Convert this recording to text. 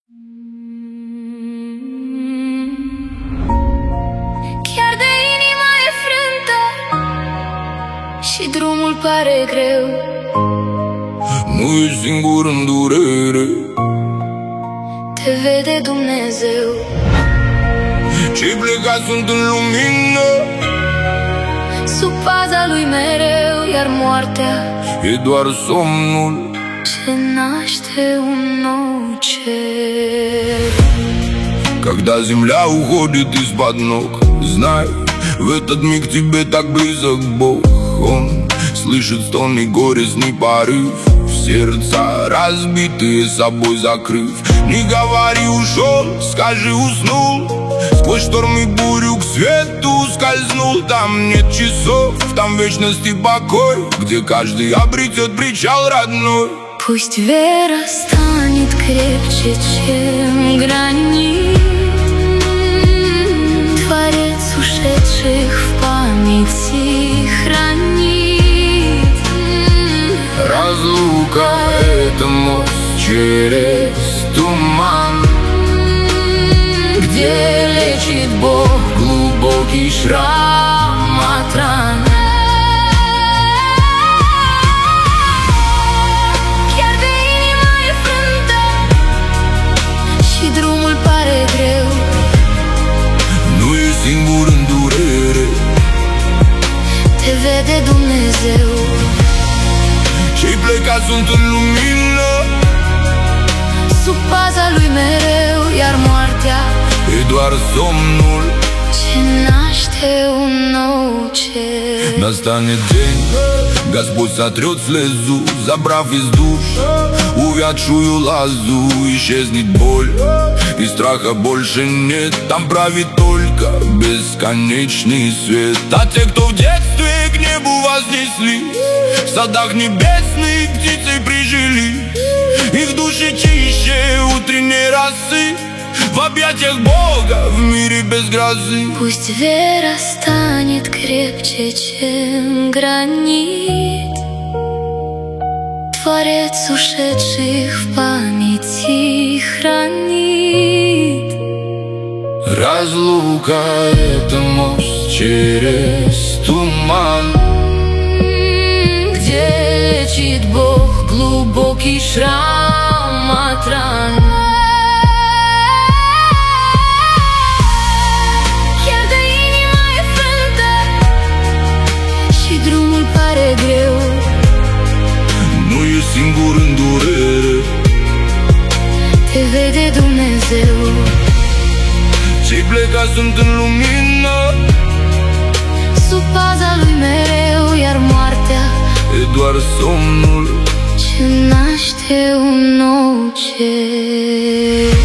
Chiar de inima e frântă și drumul pare greu, nu e singur în durere, te vede Dumnezeu. cei plecați sunt în lumină, Sub paza lui mereu, iar moartea e doar somnul ce naște un nou cer. Когда земля уходит из-под ног, знай, в этот миг тебе так близок Бог. Он слышит стон и горестный порыв, сердца разбитые собой закрыв. Не говори ушел, скажи уснул, сквозь шторм и бурю к свету скользнул. Там нет часов, там вечности покой, где каждый обретет причал родной. Пусть вера станет крепче, чем гранит, Творец ушедших в памяти хранит. Разлука — это мост через туман, где лечит Бог глубокий шрам от ран. Chiar de inima e frântă și drumul pare greu, nu e singur în durere, te vede Dumnezeu. cei plecați sunt în lumină, Sub paza lui mereu, iar moartea e doar somnul. ce naște un nou cer. Настанет день, Господь сотрет слезу, забрав из душ увядшую лозу. Исчезнет боль, и страха больше нет, там правит только бесконечный свет. А те, кто в детстве к небу вознеслись, в садах небесных птицей прижились, их души чище утренней росы, в объятиях Бога в мире без грозы. Пусть вера станет крепче, чем гранит, Творец ушедших в памяти хранит. Разлука — это мост через туман, где лечит Бог глубокий шрам от ран. Chiar de inima e frântă și drumul pare greu, nu e singur în durere, te vede Dumnezeu. cei plecați sunt în lumină, Sub paza lui mereu, iar moartea e doar somnul ce naște un nou cer.